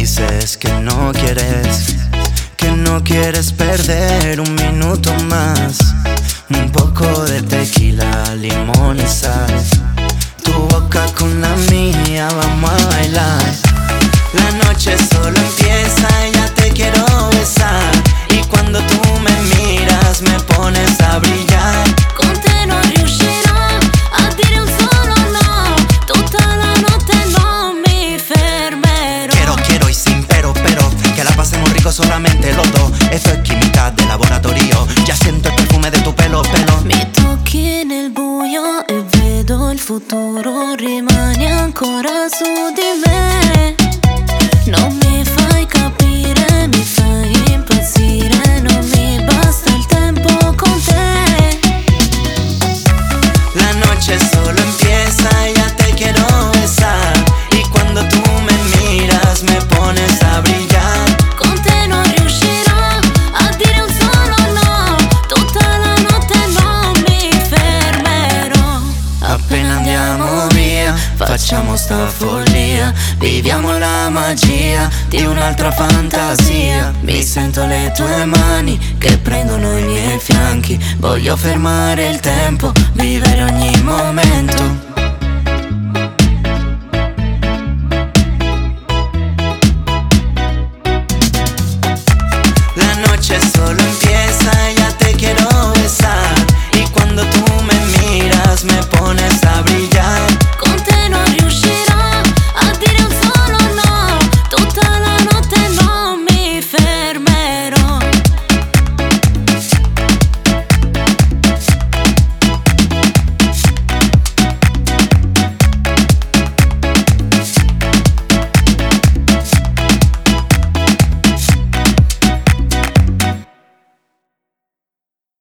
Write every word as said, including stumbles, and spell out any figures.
dices que no quieres, que no quieres perder un minuto más. Un poco de tequila, limón y sal, tu boca con la mía, vamos a bailar. La noche solo empieza y ya te quiero besar. Y cuando tú me miras me pones a brillar. Con te non riuscirò a dire un solo no. Tutta la notte non mi fermerò. Quiero, quiero y sin pero, pero que la pasemos rico solamente los dos. Esto es química de laboratorio. Ya siento el perfume de tu pelo, pelo. Mi tocchi nel buio e vedo il futuro. Rimani ancora su di me. Non mi fai capire, mi fai impazzire. Non mi basta il tempo con te. La noche solo empieza y ya te quiero besar. Y cuando tú me miras me pones a brillar. Con te non riuscirò a dire un solo no. Tutta la notte non mi fermerò. Appena andiamo via facciamo sta follia. Viviamo la magia di un'altra fantasia. Mi sento le tue mani che prendono i miei fianchi. Voglio fermare il tempo, vivere ogni momento.